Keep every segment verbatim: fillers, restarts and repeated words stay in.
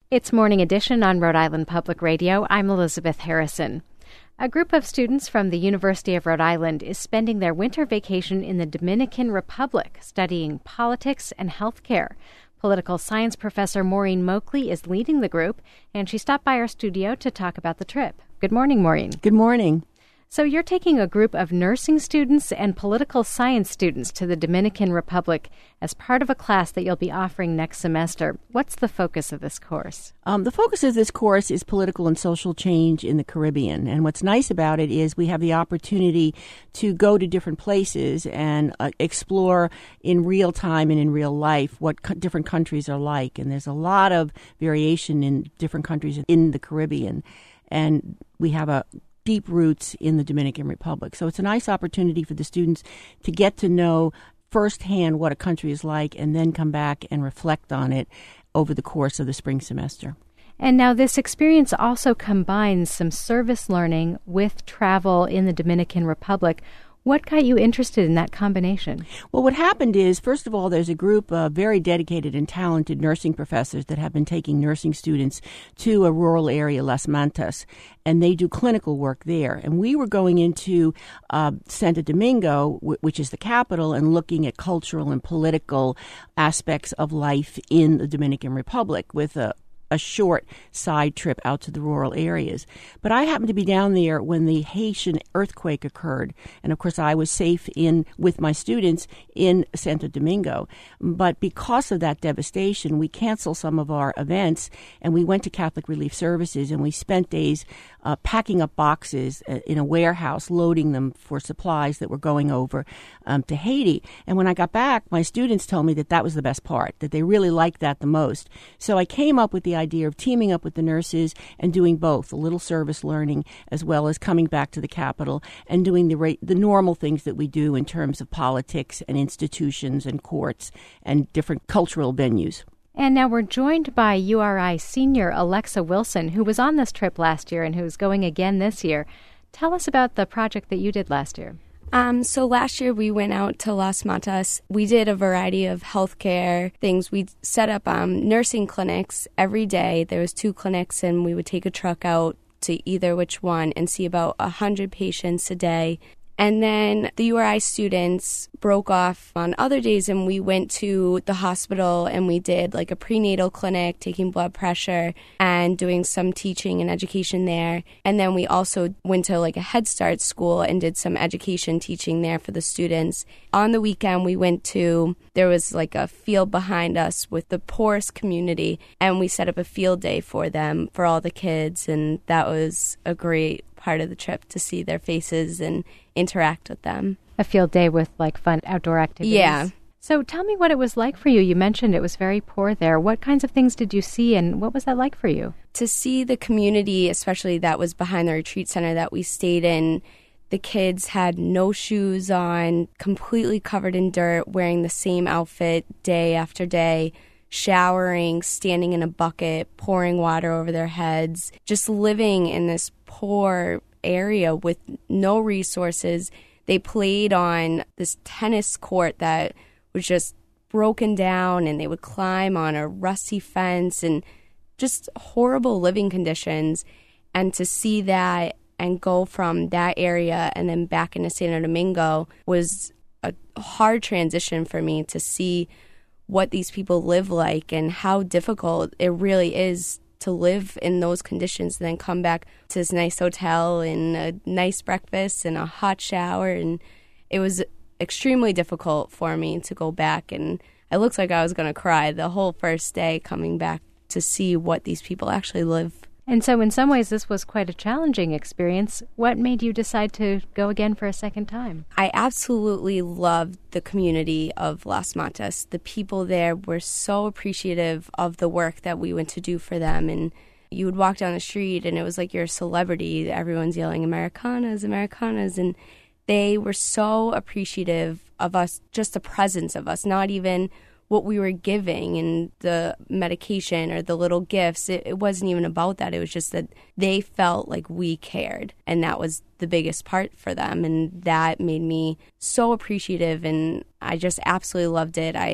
It's Morning Edition on Rhode Island Public Radio. I'm Elizabeth Harrison. A group of students from the University of Rhode Island is spending their winter vacation in the Dominican Republic, studying politics and healthcare. Political science professor Maureen Moakley is leading the group, and she stopped by our studio to talk about the trip. Good morning, Maureen. Good morning. So you're taking a group of nursing students and political science students to the Dominican Republic as part of a class that you'll be offering next semester. What's the focus of this course? Um, the focus of this course is political and social change in the Caribbean. And what's nice about it is we have the opportunity to go to different places and uh, explore in real time and in real life what co- different countries are like. And there's a lot of variation in different countries in the Caribbean. And we have a deep roots in the Dominican Republic. So it's a nice opportunity for the students to get to know firsthand what a country is like and then come back and reflect on it over the course of the spring semester. And now this experience also combines some service learning with travel in the Dominican Republic. What got you interested in that combination? Well, what happened is, first of all, there's a group of very dedicated and talented nursing professors that have been taking nursing students to a rural area, Las Mantas, and they do clinical work there. And we were going into uh, Santo Domingo, w- which is the capital, and looking at cultural and political aspects of life in the Dominican Republic with a a short side trip out to the rural areas. But I happened to be down there when the Haitian earthquake occurred. And of course, I was safe in with my students in Santo Domingo. But because of that devastation, we canceled some of our events and we went to Catholic Relief Services and we spent days uh, packing up boxes in a warehouse, loading them for supplies that were going over um, to Haiti. And when I got back, my students told me that that was the best part, that they really liked that the most. So I came up with the idea of teaming up with the nurses and doing both, a little service learning as well as coming back to the capital and doing the ra- the normal things that we do in terms of politics and institutions and courts and different cultural venues. And now we're joined by U R I senior Alexa Wilson, who was on this trip last year and who's going again this year. Tell us about the project that you did last year. Um, so last year we went out to Las Matas. We did a variety of healthcare things. We set up um, nursing clinics every day. There was two clinics, and we would take a truck out to either which one and see about one hundred patients a day. And then the U R I students broke off on other days, and we went to the hospital and we did like a prenatal clinic, taking blood pressure and doing some teaching and education there. And then we also went to like a Head Start school and did some education teaching there for the students. On the weekend, we went to, there was like a field behind us with the poorest community, and we set up a field day for them, for all the kids. And that was a great part of the trip to see their faces and interact with them. A field day with like fun outdoor activities. Yeah. So tell me what it was like for you. You mentioned it was very poor there. What kinds of things did you see, and what was that like for you? To see the community, especially that was behind the retreat center that we stayed in, the kids had no shoes on, completely covered in dirt, wearing the same outfit day after day, showering, standing in a bucket, pouring water over their heads, just living in this poor area with no resources. They played on this tennis court that was just broken down, and they would climb on a rusty fence, and just horrible living conditions. And to see that and go from that area and then back into Santo Domingo was a hard transition for me, to see what these people live like and how difficult it really is to live in those conditions, and then come back to this nice hotel and a nice breakfast and a hot shower. And it was extremely difficult for me to go back, and it looked like I was going to cry the whole first day coming back to see what these people actually live. And so in some ways this was quite a challenging experience. What made you decide to go again for a second time? I absolutely loved the community of Las Matas. The people there were so appreciative of the work that we went to do for them. And you would walk down the street and it was like you're a celebrity. Everyone's yelling, Americanas, Americanas. And they were so appreciative of us, just the presence of us, not even what we were giving and the medication or the little gifts. It, it wasn't even about that. It was just that they felt like we cared, and that was the biggest part for them. And that made me so appreciative, and I just absolutely loved it. I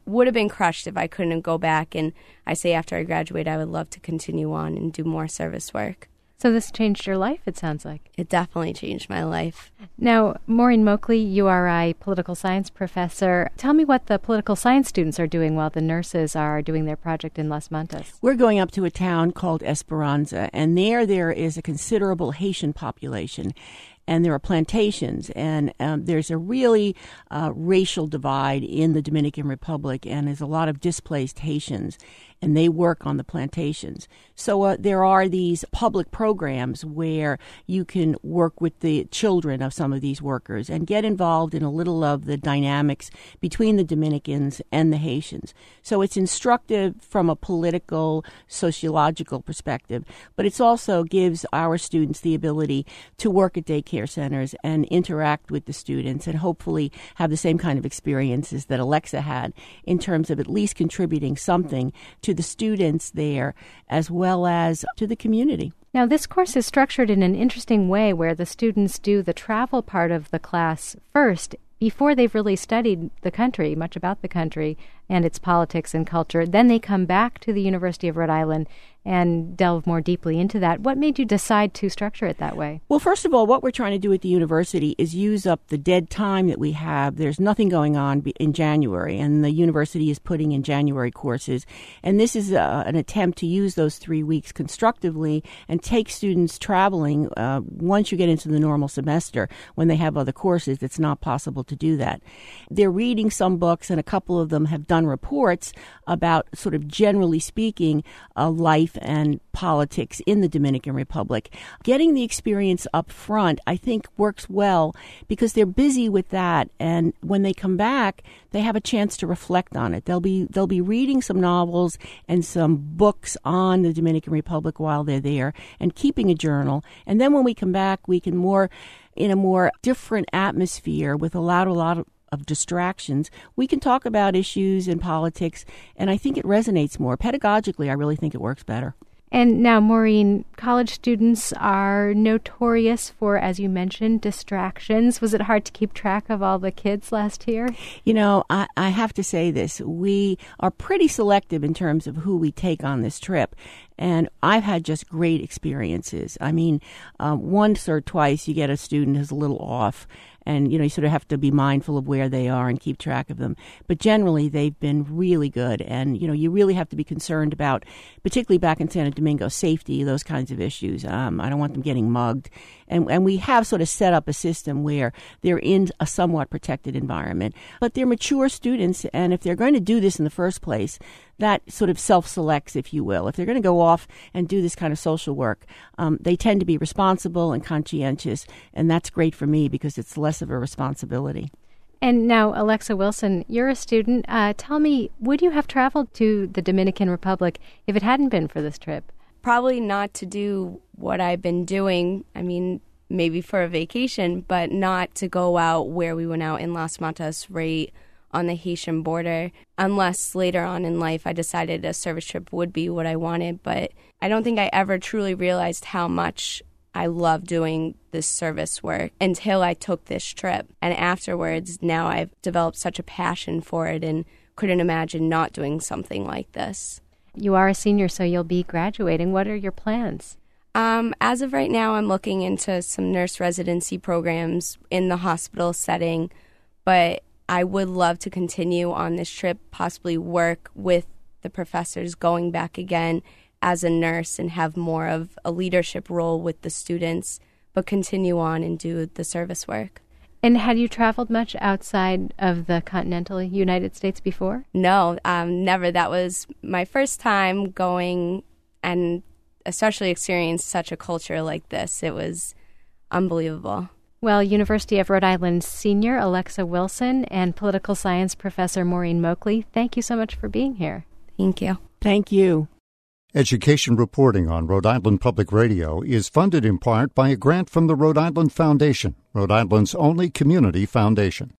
would have been crushed if I couldn't go back. And I say after I graduate, I would love to continue on and do more service work. So this changed your life, it sounds like. It definitely changed my life. Now, Maureen Moakley, you are a political science professor. Tell me what the political science students are doing while the nurses are doing their project in Las Mantas. We're going up to a town called Esperanza, and there there is a considerable Haitian population. And there are plantations, and um, there's a really uh, racial divide in the Dominican Republic, and there's a lot of displaced Haitians, and they work on the plantations. So uh, there are these public programs where you can work with the children of some of these workers and get involved in a little of the dynamics between the Dominicans and the Haitians. So it's instructive from a political, sociological perspective, but it also gives our students the ability to work at daycare centers and interact with the students and hopefully have the same kind of experiences that Alexa had in terms of at least contributing something to the students there as well as to the community. Now, this course is structured in an interesting way where the students do the travel part of the class first before they've really studied the country, much about the country and its politics and culture. Then they come back to the University of Rhode Island and delve more deeply into that. What made you decide to structure it that way? Well, first of all, what we're trying to do at the university is use up the dead time that we have. There's nothing going on in January, and the university is putting in January courses. And this is uh, an attempt to use those three weeks constructively and take students traveling uh, once you get into the normal semester when they have other courses. It's not possible to do that. They're reading some books, and a couple of them have done reports about, sort of generally speaking, uh, life and politics in the Dominican Republic. Getting the experience up front, I think, works well because they're busy with that, and when they come back, they have a chance to reflect on it. They'll be they'll be reading some novels and some books on the Dominican Republic while they're there, and keeping a journal. And then when we come back, we can more, in a more different atmosphere with a lot, a lot of of distractions, we can talk about issues and politics, and I think it resonates more. Pedagogically, I really think it works better. And now, Maureen, college students are notorious for, as you mentioned, distractions. Was it hard to keep track of all the kids last year? You know, I, I have to say this. We are pretty selective in terms of who we take on this trip. And I've had just great experiences. I mean, um, once or twice you get a student who's a little off, and, you know, you sort of have to be mindful of where they are and keep track of them. But generally, they've been really good. And, you know, you really have to be concerned about, particularly back in Santo Domingo, safety, those kinds of issues. Um, I don't want them getting mugged. And, and we have sort of set up a system where they're in a somewhat protected environment. But they're mature students, and if they're going to do this in the first place, that sort of self-selects, if you will. If they're going to go off and do this kind of social work, um, they tend to be responsible and conscientious, and that's great for me because it's less of a responsibility. And now, Alexa Wilson, you're a student. Uh, tell me, would you have traveled to the Dominican Republic if it hadn't been for this trip? Probably not to do what I've been doing. I mean, maybe for a vacation, but not to go out where we went out in Las Mantas, right on the Haitian border, unless later on in life I decided a service trip would be what I wanted. But I don't think I ever truly realized how much I love doing this service work until I took this trip. And afterwards, now I've developed such a passion for it and couldn't imagine not doing something like this. You are a senior, so you'll be graduating. What are your plans? Um, as of right now, I'm looking into some nurse residency programs in the hospital setting, but I would love to continue on this trip, possibly work with the professors going back again as a nurse and have more of a leadership role with the students, but continue on and do the service work. And had you traveled much outside of the continental United States before? No, um, never. That was my first time going and especially experience such a culture like this. It was unbelievable. Well, University of Rhode Island senior Alexa Wilson and political science professor Maureen Moakley, thank you so much for being here. Thank you. Thank you. Education reporting on Rhode Island Public Radio is funded in part by a grant from the Rhode Island Foundation, Rhode Island's only community foundation.